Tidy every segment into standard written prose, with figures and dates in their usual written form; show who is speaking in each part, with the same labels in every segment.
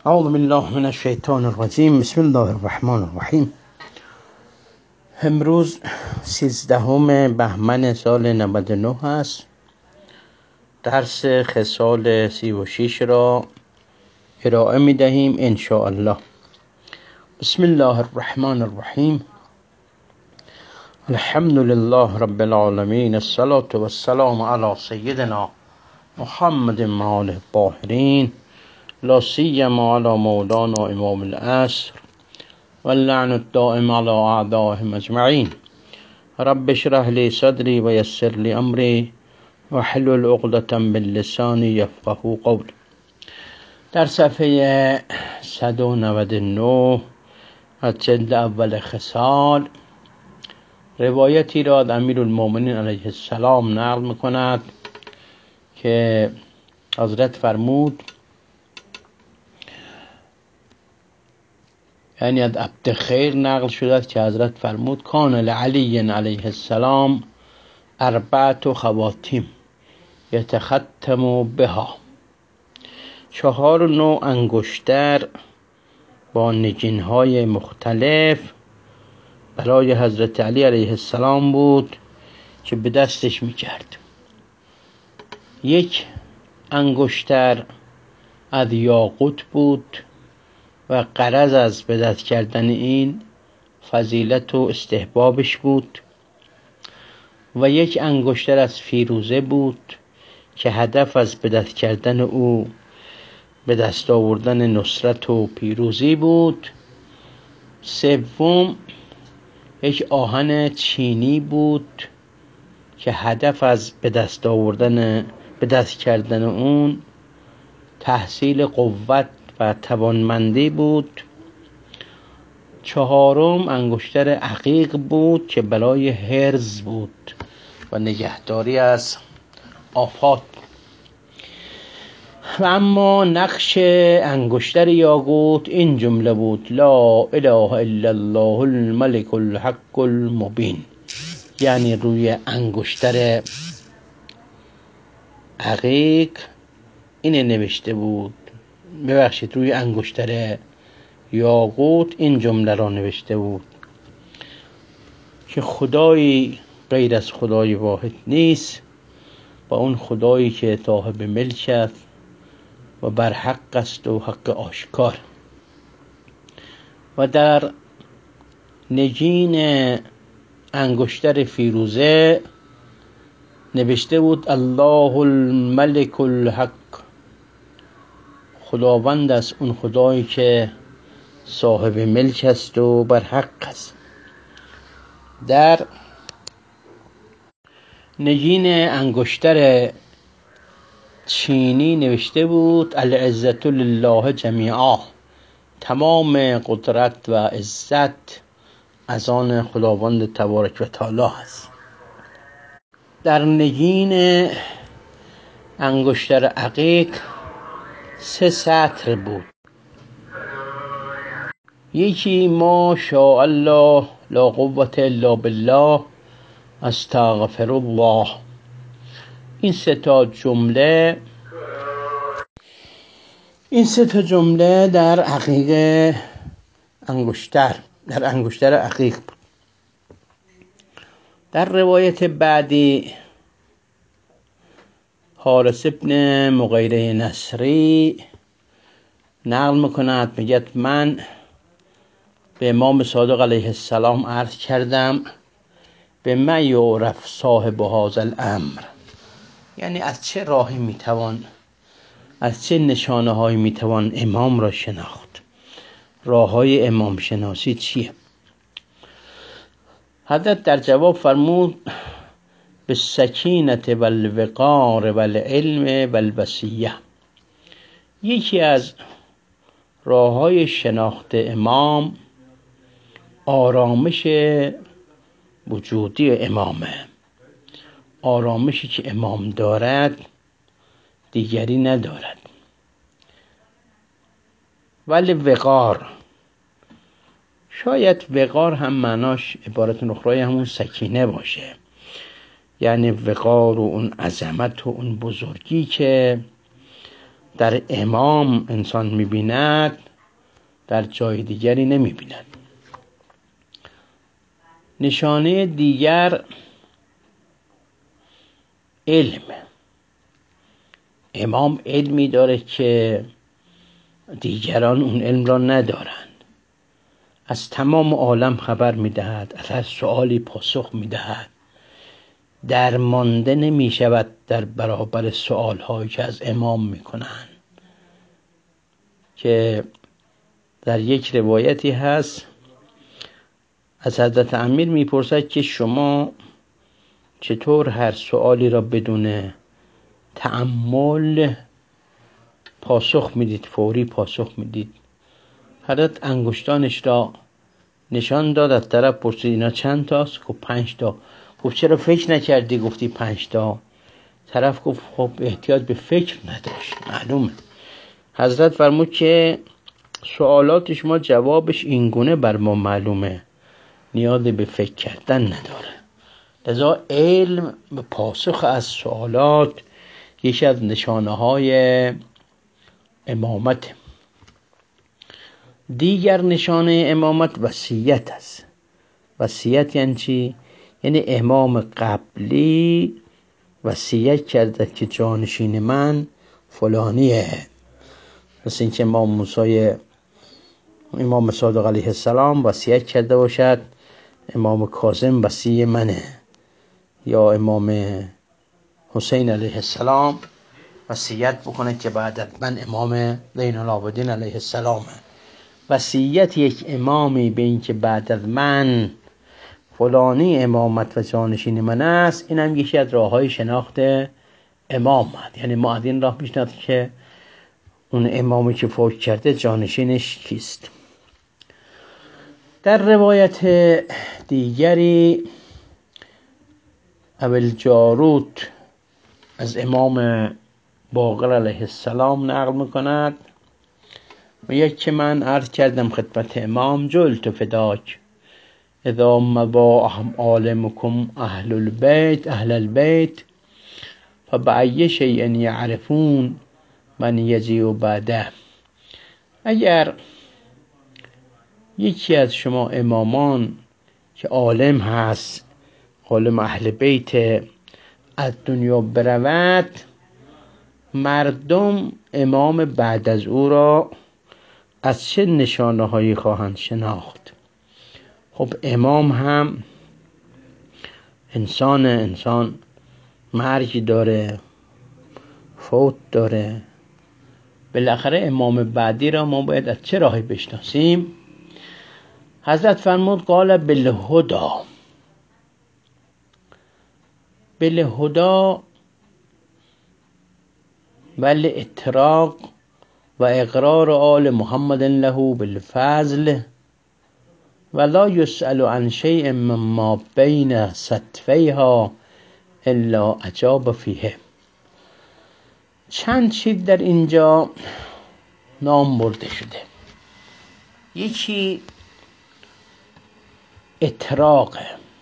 Speaker 1: اعوذ بالله من الشیطان الرجیم. بسم الله الرحمن الرحیم. امروز 13 بهمن سال 99 است. درس خصال 36 را ارائه می دهیم ان شاء الله. بسم الله الرحمن الرحیم. الحمد لله رب العالمین، الصلاة والسلام علی سیدنا محمد و آله الطاهرین، لا سیما علی مولانا امام العصر واللعن الدائم علی اعدائهم اجمعین. رب اشرح لی صدری و یسر لی امری واحلل عقدة من لسانی یفقهوا قولی. در صفحه 199 از جلد اول خصال روایتی را از امیرالمؤمنین علیه السلام نقل میکند که حضرت فرمود، یعنی از عبد خیر نقل شده که حضرت فرمود کان لعلی علیه السلام 4 خواتیم یتختم بها. 4 نوع انگشتر با نگین‌های مختلف برای حضرت علی علیه السلام بود که به دستش میکرد. 1 انگشتر از یاقوت بود و غرض از به دست کردن این فضیلت و استحبابش بود، و 1 انگشتر از فیروزه بود که هدف از به دست کردن او به دست آوردن نصرت و پیروزی بود. 3 1 آهن چینی بود که هدف از به دست کردن اون تحصیل قوت و توانمندی بود. 4 انگشتر عقیق بود که برای حرز بود و نگهداری از آفات. و اما نقش انگشتر یاقوت این جمله بود: لا اله الا الله الملك الحق المبین. یعنی روی انگشتر عقیق اینه نوشته بود، روی انگشتر یاقوت این جمله را نوشته بود که خدایی غیر از خدای واحد نیست، با اون خدایی که صاحب ملک است و بر حق است و حق آشکار. و در نگین انگشتر فیروزه نوشته بود الله الملك الحق. خداوند است اون خدایی که صاحب ملک است و بر حق است. در نگین انگشتر چینی نوشته بود العزة لله جمیعا. تمام قدرت و عزت از آن خداوند تبارک و تعالی است. در نگین انگشتر عقیق 3 سطر بود. 1 ما شاء الله لا قوة الا بالله استغفر الله. این 3 جمله در عقیق در انگشتر عقیق بود. در روایت بعدی حارث ابن مغیره نصری نقل میکند، میگه من به امام صادق علیه السلام عرض کردم به من یعرف صاحب هذا الامر. یعنی از چه راهی میتوان، از چه نشانه هایی میتوان امام را شناخت؟ راه های امام شناسی چیه؟ حضرت در جواب فرمود بالسکینة والوقار والعلم والوصیة. یکی از راه های شناخت امام آرامش وجودی امامه. آرامشی که امام دارد دیگری ندارد. ولی وقار، شاید وقار هم معناش عبارت اخرى همون سکینه باشه، یعنی وقار و اون عظمت و اون بزرگی که در امام انسان می‌بیند در جای دیگری نمی‌بیند. نشانه دیگر علم. امام علمی داره که دیگران اون علم را ندارند. از تمام عالم خبر می‌دهد، از هر سؤالی پاسخ می‌دهد، درمانده نمی‌شود در برابر سؤال‌هایی که از امام می‌کنند. که در یک روایتی هست از حضرت امیر می‌پرسد که شما چطور هر سؤالی را بدون تأمل پاسخ میدید، فوری پاسخ میدید؟ حضرت انگشتانش را نشان داد، از طرف پرسید اینا چند تاست؟ گفت 5 تا. گفت چرا فکر نکردی گفتی 5 تا؟ طرف گفت خب احتیاج به فکر نداشت. معلومه. حضرت فرمود که سوالات شما جوابش اینگونه بر ما معلومه، نیاز به فکر کردن نداره. لذا علم به پاسخ از سوالات یکی از نشانه‌های امامت. دیگر نشانه امامت وصیت است. وصیت یعنی چی؟ یعنی امام قبلی وصیت کرده که جانشین من فلانیه. مثل اینکه امام صادق علیه السلام وصیت کرده باشد امام کاظم وصی منه، یا امام حسین علیه السلام وصیت بکنه که بعد از من امام زین العابدین علیه السلامه. وصیت یک امامی به این که بعد از من فلانی امامت و جانشین من است، این هم یکی از راه‌های شناخت امامت. یعنی ما از این راه میشناسیم که اون امامی که فوت کرده جانشینش کیست. در روایت دیگری ابوالجارود از امام باقر علیه السلام نقل میکند و که من عرض کردم خدمت امام جلت فداک اذا مضى عالمكم اهل البیت فبأی شیء یعرفون من یجیء بعده. اگر یکی از شما امامان که عالم هست، عالم اهل بیت، از دنیا برود، مردم امام بعد از او را از چه نشانه هایی خواهند شناخت؟ خب امام هم انسان مرگ داره، فوت داره. بالاخره امام بعدی را ما باید از چه راهی بشناسیم؟ حضرت فرمود قال بالهدى والاتراق و اقرار آل محمد له بالفضل ولا يسأل عن شيء مما بين ستفیها الا اجاب فیه. چند چیز در اینجا نام برده شده. یکی اطراق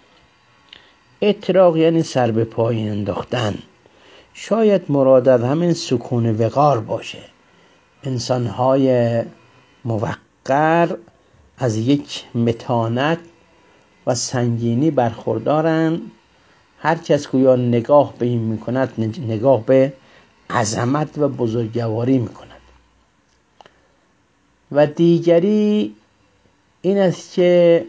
Speaker 1: یعنی سر به پایین انداختن. شاید مراد از همین سکون وقار باشه. انسان‌های موقر از یک متانت و سنگینی برخوردارند. هر کس که یا نگاه به این میکند نگاه به عظمت و بزرگواری میکند. و دیگری این است که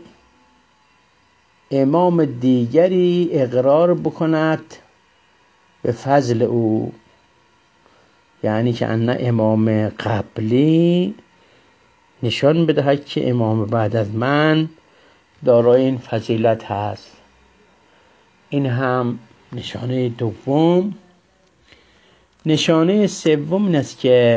Speaker 1: امام دیگری اقرار بکند به فضل او، یعنی که ان امام قبلی نشان بدهد که امام بعد از من دارای این فضیلت هست. این هم نشانه دوم. نشانه سوم این است که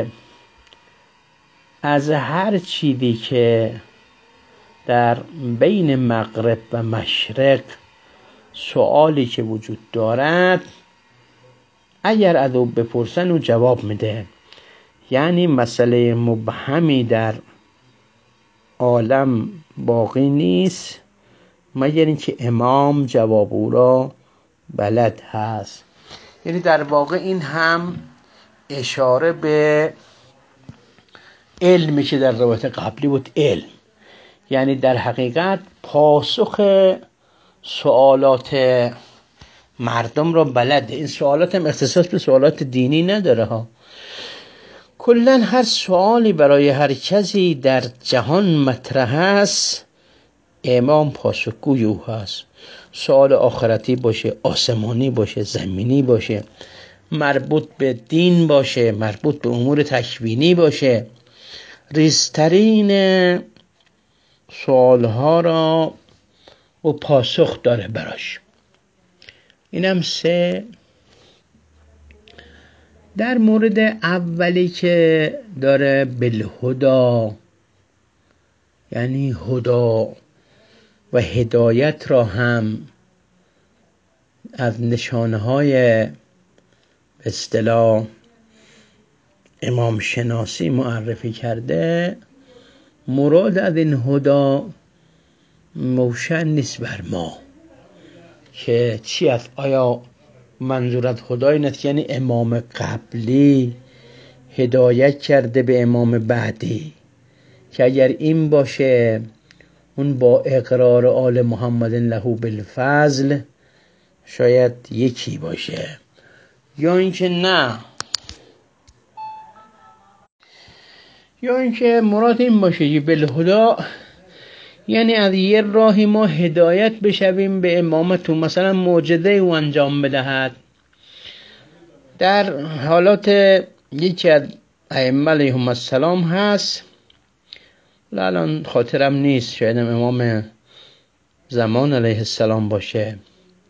Speaker 1: از هر چیزی که در بین مغرب و مشرق سؤالی که وجود دارد، اگر از او بپرسن او جواب میده. یعنی مسئله مبهمی در عالم باقی نیست مگر اینکه امام جواب او را بلد هست. یعنی در واقع این هم اشاره به علمی که در روایت قبلی بود. علم یعنی در حقیقت پاسخ سوالات مردم را بلده. این سوالات هم اختصاص به سوالات دینی نداره ها. کلا هر سوالی برای هر کسی در جهان مطرح است، امام پاسخگوی او هست. سوال آخرتی باشه، آسمانی باشه، زمینی باشه، مربوط به دین باشه، مربوط به امور تکوینی باشه، ریزترین سوالها را و پاسخ داره براش. اینم 3. در مورد اولی که داره بالهدا، یعنی هدا و هدایت را هم از نشانهای به اصطلاح امام شناسی معرفی کرده، مراد از این هدا روشن نیست بر ما که چی است. آیا منظورت خدای نیست یعنی امام قبلی هدایت کرده به امام بعدی؟ که اگر این باشه اون با اقرار آل محمد له بالفضل شاید یکی باشه، یا اینکه نه، یا اینکه مراد این باشه که بالهدا یعنی از یه راهی ما هدایت بشویم به امامتون، مثلا معجزه او انجام بدهد. در حالات یکی از ائمه علیهم السلام هست، الان خاطرم نیست، شاید امام زمان علیه السلام باشه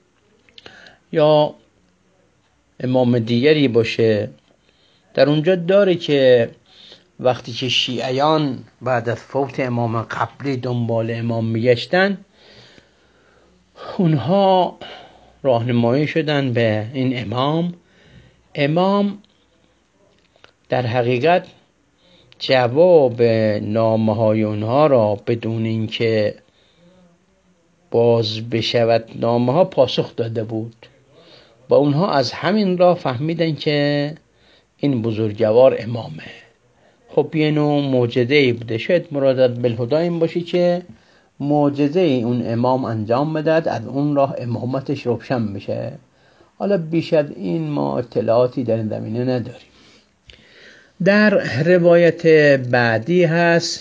Speaker 1: یا امام دیگری باشه. در اونجا داره که وقتی که شیعیان بعد از فوت امام قبلی دنبال امام میگشتن، اونها راهنمایی شدن به این امام در حقیقت جواب نامه های اونها را بدون اینکه باز بشود نامه ها پاسخ داده بود. با اونها از همین راه فهمیدن که این بزرگوار امامه. خب یه نوع معجزه‌ای بوده. شاید مراد بالهدا این باشه که معجزه اون امام انجام بدهد، از اون راه امامتش روشن بشه. حالا بیش از این ما اطلاعاتی در این زمینه نداریم. در روایت بعدی هست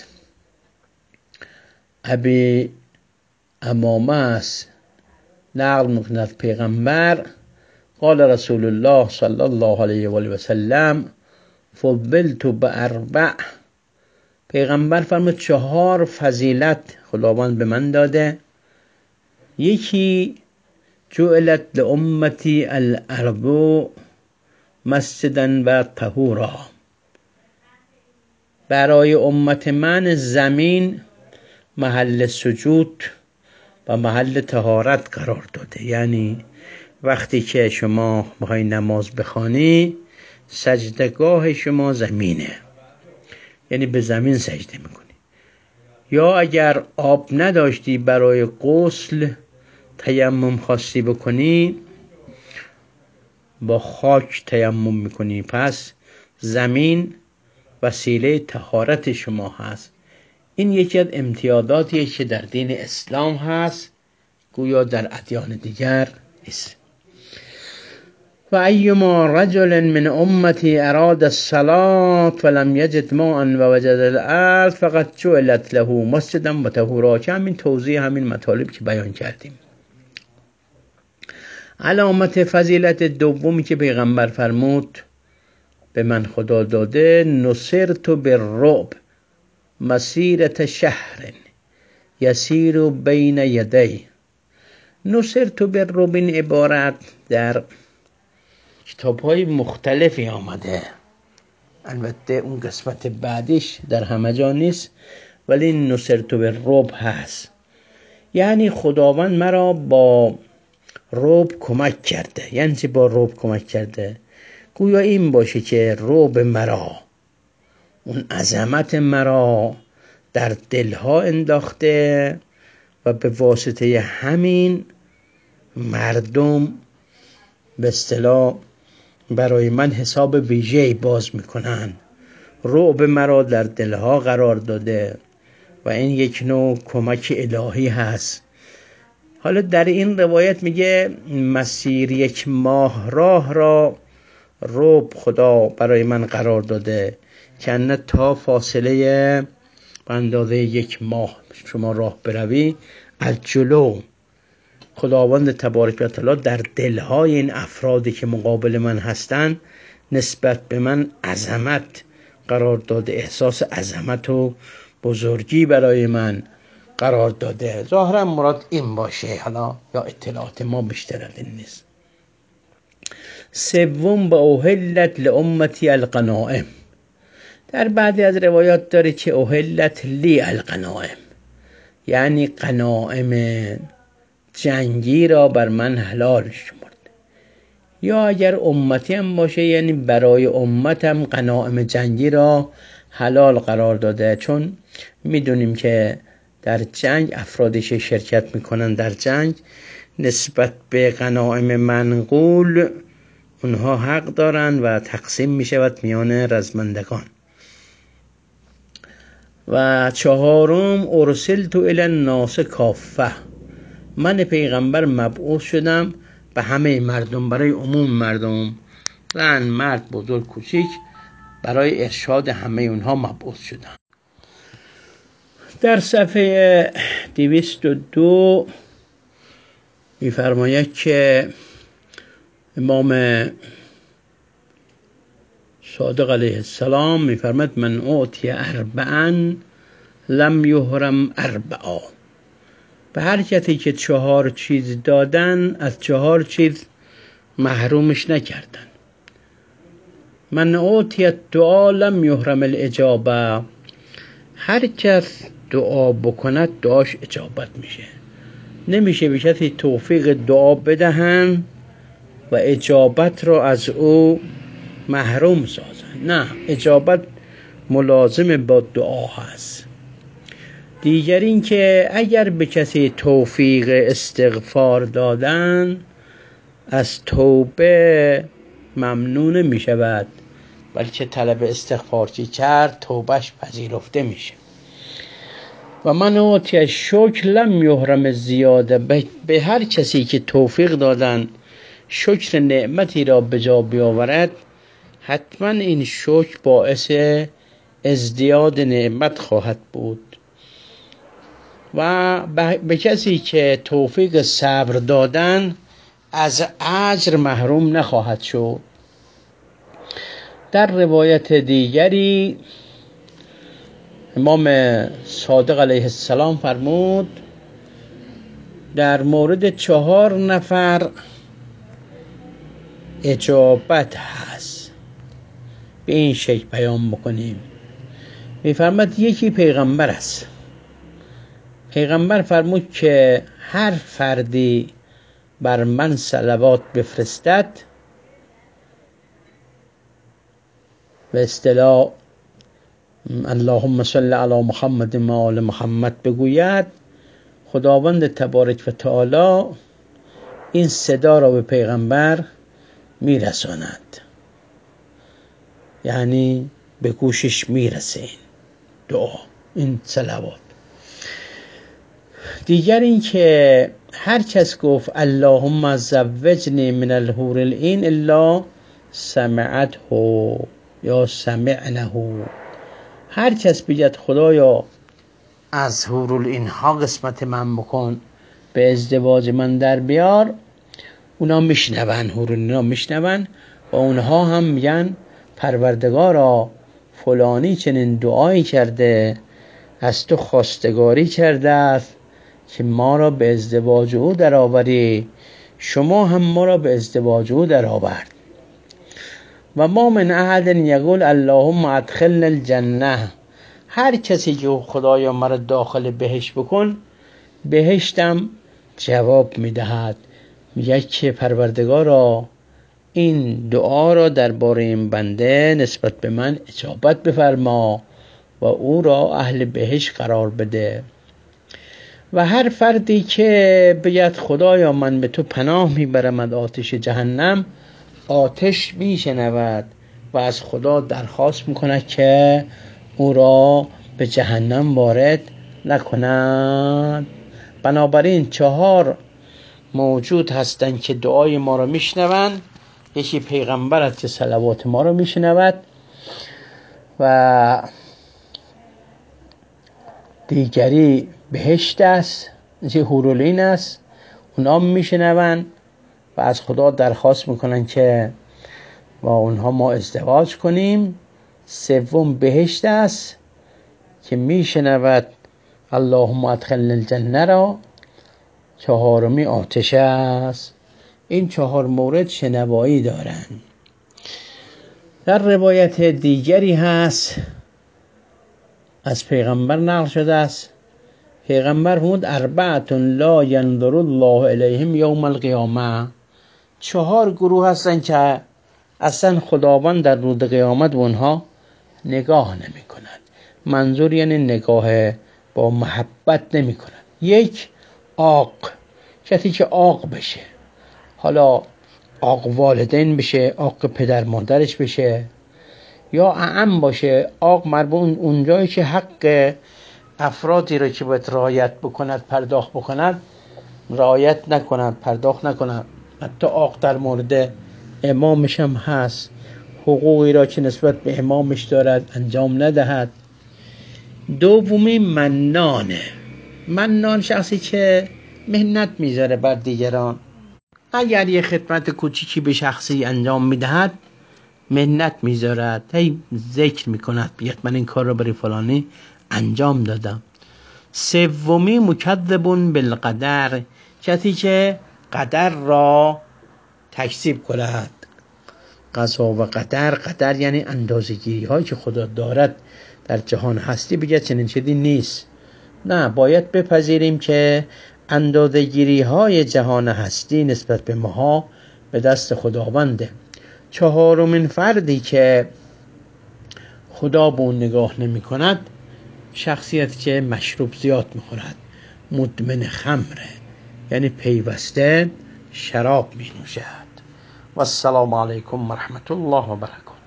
Speaker 1: ابی امامه است نقل می‌کند از پیغمبر قال رسول الله صلی الله علیه و آله و سلم فضلت باربع. پیغمبر فرمود 4 فضیلت خداوند به من داده. یکی جعلت لامتی الارض مسجدا و طهورا، برای امت من زمین محل سجود و محل طهارت قرار داده. یعنی وقتی که شما میخوای نماز بخوانی سجدگاه شما زمینه، یعنی به زمین سجده میکنی. یا اگر آب نداشتی برای غسل تیمم خواستی بکنی با خاک تیمم میکنی. پس زمین وسیله طهارت شما هست. این یکی از امتیازاتیه که در دین اسلام هست، گویا در ادیان دیگر نیست. و ایما رجل من امتی اراد الصلاة فلم یجد ماء و وجد الارض فقط جعلت له مسجدا و طهورا. که همین توضیح همین مطالب که بیان کردیم. علامت فضیلت دومی که پیغمبر فرمود به من خدا داده نصرت بالرعب مسیرة شهر یسیر بین یدی. نصرت بالرعب این عبارت در کتاب‌های مختلفی آمده، البته اون قسمت بعدیش در همه جا نیست، ولی این نصرت بالرعب هست. یعنی خداوند مرا با رعب کمک کرده. یعنی چی با رعب کمک کرده؟ گویا این باشه که رعب مرا، اون عظمت مرا در دلها انداخته و به واسطه همین مردم به اصطلاح برای من حساب ویژه‌ای باز میکنن. رعب مرا در دلها قرار داده و این یک نوع کمک الهی هست. حالا در این روایت میگه مسیر 1 ماه راه را رعب خدا برای من قرار داده که نه تا فاصله به اندازه 1 ماه شما راه بروی، از جلو خداوند تبارک و تعالی در دلهای این افرادی که مقابل من هستن نسبت به من عظمت قرار داده، احساس عظمت و بزرگی برای من قرار داده. ظاهرا مراد این باشه، حالا یا اطلاعات ما بیشتر از این نیست. 3 به احلت لامتی الغنائم. در بعضی از روایات داره که احلت لی الغنائم، یعنی غنائم جنگی را بر من حلال شمرد. یا اگر امتی هم باشه یعنی برای امتم غنائم جنگی را حلال قرار داده، چون میدونیم که در جنگ افرادی که شرکت میکنن در جنگ نسبت به غنائم منقول اونها حق دارن و تقسیم میشود میان رزمندگان. و 4 ارسلت الی الناس کافه. من پیغمبر مبعوث شدم به همه مردم، برای عموم مردم، زن مرد بزرگ کوچیک، برای ارشاد همه اونها مبعوث شدم. در صفحه 202 می‌فرماید که امام صادق علیه السلام می‌فرماید من اعطی 4 لم یحرم 4. به هر کسی که 4 چیز دادن از 4 چیز محرومش نکردن. من اعطی الدعا لم یحرم الاجابه. هر کس دعا بکند دعاش اجابت میشه. نمیشه به کسی توفیق دعا بدهن و اجابت را از او محروم سازن. نه، اجابت ملازم با دعا هست. دیگر این که اگر به کسی توفیق استغفار دادن از توبه ممنون می شود، بلکه طلب استغفار چی کرد توبهش پذیرفته میشه. و من اعطی شکر لم یحرم زیاده. به هر کسی که توفیق دادن شکر نعمتی را به جا بیاورد حتما این شکر باعث ازدیاد نعمت خواهد بود. و به کسی که توفیق صبر دادن از اجر محروم نخواهد شد. در روایت دیگری امام صادق علیه السلام فرمود در مورد 4 نفر اجابت هست. به این شکل بیان بکنیم. میفرماد یکی پیغمبر است. پیغمبر فرمود که هر فردی بر من صلوات بفرستد، به اصطلاح اللهم صل علی محمد و آل محمد بگوید، خداوند تبارک و تعالی این صدا را به پیغمبر میرساند، یعنی به گوشش میرسه این دعا، این صلوات. دیگر این که هر کس گفت اللهم زوجنی من الحور العین الا سمعته یا سمعنه، هر کس بگید خدایا از حور العین ها قسمت من بکن، به ازدواج من در بیار، اونا میشنون، حور العین ها میشنون و اونها هم میگن پروردگارا فلانی چنین دعایی کرده، از تو خواستگاری کرده است که ما را به ازدواج او در آوری، شما هم ما را به ازدواج او در آورد. و ما من احد یقول اللهم ادخلنا الجنه، هر کسی که خدایا مرا داخل بهشت بکن، بهشتم جواب میدهد، میگه که پروردگارا این دعا را درباره این بنده نسبت به من اجابت بفرما و او را اهل بهشت قرار بده. و هر فردی که بگید خدایا من به تو پناه میبرم از آتش جهنم، آتش میشنود و از خدا درخواست میکند که او را به جهنم وارد نکنند. بنابراین 4 موجود هستند که دعای ما را میشنوند. یکی پیغمبر است که صلوات ما را میشنود و دیگری بهشت است، چه حورالعین است، اونا میشنوند و از خدا درخواست میکنن که با اونها ما ازدواج کنیم. 3 بهشت است که میشنود اللهم ادخلنا الجنه را. 4 آتش است. این 4 مورد شنوایی دارند. در روایت دیگری هست از پیغمبر نقل شده است، پیغمبر فرمود 4 لا ينظر الله الیهم یوم القیامه. 4 گروه هستن که اصلا خداوند در روز قیامت به اونها نگاه نمی کند. منظور یعنی نگاه با محبت نمی کند. 1 عاق، کسی که عاق بشه، حالا عاق والدین بشه، عاق پدر مادرش بشه، یا اعم باشه. عاق مربوط اونجایی که حق افرادی رو که باید رعایت بکند پرداخت بکند رعایت نکند، پرداخت نکند. حتی عاق در مورد امامش هم هست، حقوقی را که نسبت به امامش دارد انجام ندهد. 2 منانه. منان شخصی که منت میذاره بر دیگران. اگر یه خدمت کوچیکی به شخصی انجام میدهد منت میذارد، هی ذکر میکند بیاد من این کار رو برای فلانی انجام دادم. 3 مکذب بالقدر، کسی که قدر را تکذیب کند. قضا و قدر یعنی اندازه‌گیری هایی که خدا دارد در جهان هستی بگه چنین چیزی نیست. نه، باید بپذیریم که اندازه‌گیری های جهان هستی نسبت به ماها به دست خداونده. 4 فردی که خدا به اون نگاه نمی کند شخصیت که مشروب زیاد میخورد، مدمن خمره، یعنی پیوسته شراب می نوشد. و السلام علیکم و رحمت الله و برکاته.